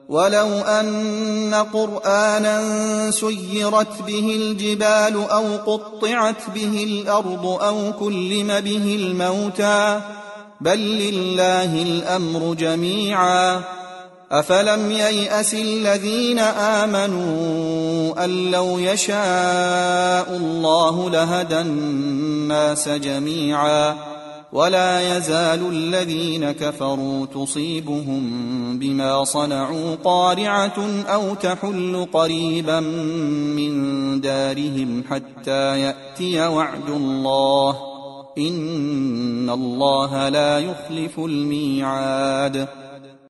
ولو أن قرآنا سيرت به الجبال أو قطعت به الأرض أو كلم به الموتى بل لله الأمر جميعا أفلم ييأس الذين آمنوا أن لو يشاء الله لهدى الناس جميعا ولا يزال الذين كفروا تصيبهم بما صنعوا قارعة أو تحل قريبا من دارهم حتى يأتي وعد الله إن الله لا يخلف الميعاد